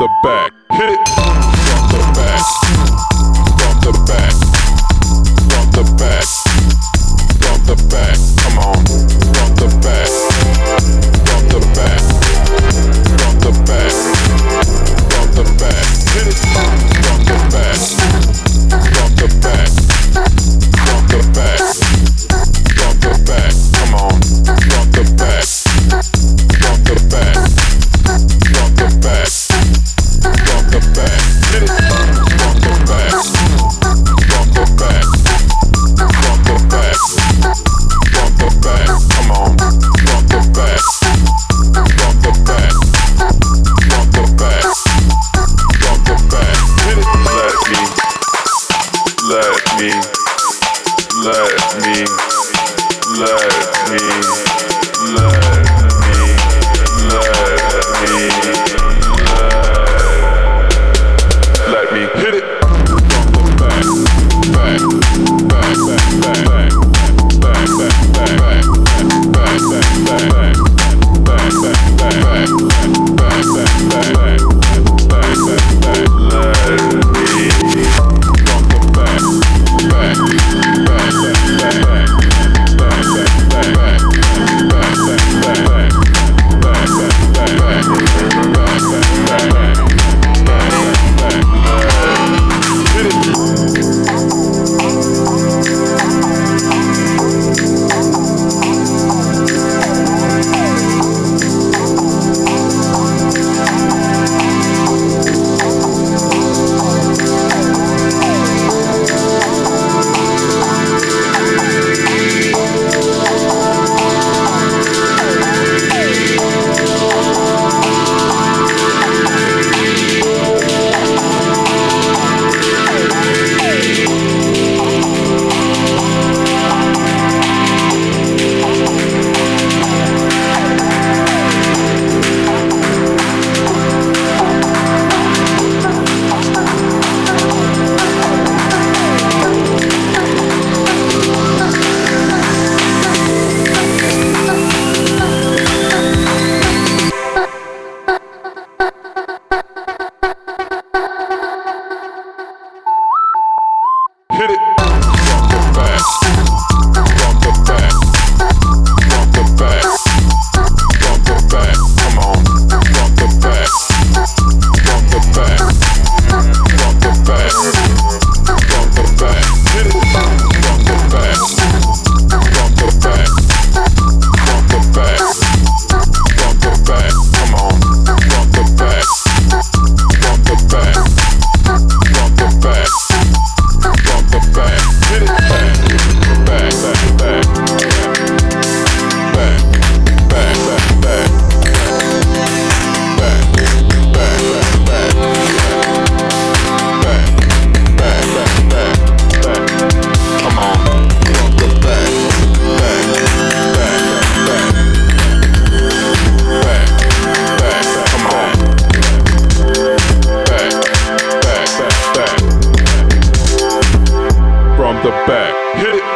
the back. Hit it from the back. From the back. From the back. From the back. Come on. From the back. From the back. From the back. From the back. Hit it from the back. From the back. From the back. From the back. Come on. From the back. From the back. From the back. From the back. Hit it from the back. From the back. From the back. From the back. Come on. From the back. From the back. From the back. From the back. Hit it. Let me. Let me. Let me. Let me. Let me hit it from the back, back, back, back, back, back, back, back, back, from the back. Hit it.